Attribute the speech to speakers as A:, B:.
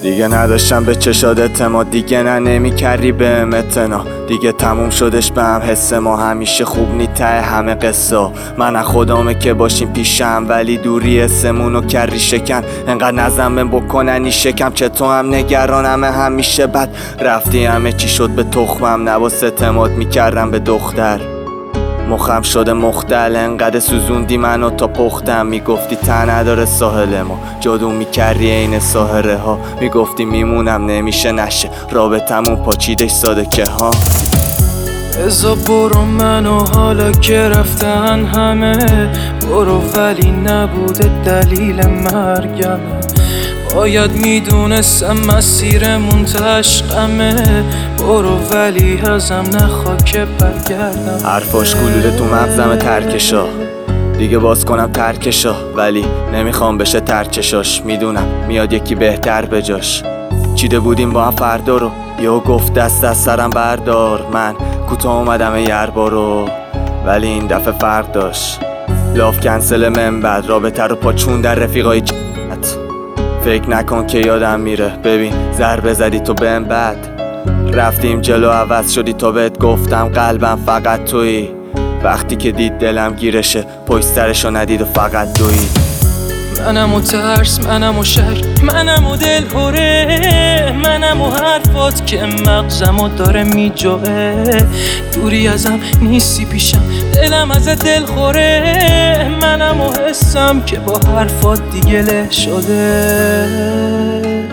A: دیگه نداشتم به چشاد اعتماد، دیگه نمیکردی بهم اعتنا، دیگه تموم شدش به هم حس ما، همیشه خوب نی ته همه قصه. من از خدامه که باشیم پیشم، ولی دوری اسمونو کردی شکن، انقدر نزنم بکننی شکم، چه تو هم نگرانم همیشه بد رفتی، همه چی شد به تخمم، نباس اعتماد میکردم به دختر، مخم شده مختل، انقدر سوزوندی منو تا پختم، میگفتی ته نداره ساحل ما، جادو میکردی این ساحره ها، میگفتی میمونم نمیشه نشه، رابطمون پاچیدش ساده که ها.
B: ازا برو منو حالا که رفتن همه، برو ولی نبوده دلیل مرگمه، باید میدونستم مسیرمون عشقمه، برو ولی ازم نخوا که برگردم.
A: حرفاش گلوله تو مغزم ترکشا، دیگه باز کنم ترکشا، ولی نمیخوام بشه ترکشاش، میدونم میاد یکی بهتر بجاش. چیده بودیم با هم فردا رو، یهو گفت دست از سرم بردار، من کوتاه اومدم یربارو، ولی این دفعه فرق داشت، لاف کنسل من بعد رابطه رو پاچون در رفیقای چت. فکر نکن که یادم میره، ببین ضربه زدی تو بهم بد، رفتیم جلو عوض شدی تا بهت گفتم قلبم فقط تویی، وقتی که دید دلم گیرشه پشت سرشو ندید و فقط دویی.
B: منم و ترس، منم و شک، منم و دل هره، منم و حرفات که مغزمو داره میجوه، دوری ازم نیستی پیشم، دلم از دل خوره، منم و حسم که با حرفات دیگه له شده.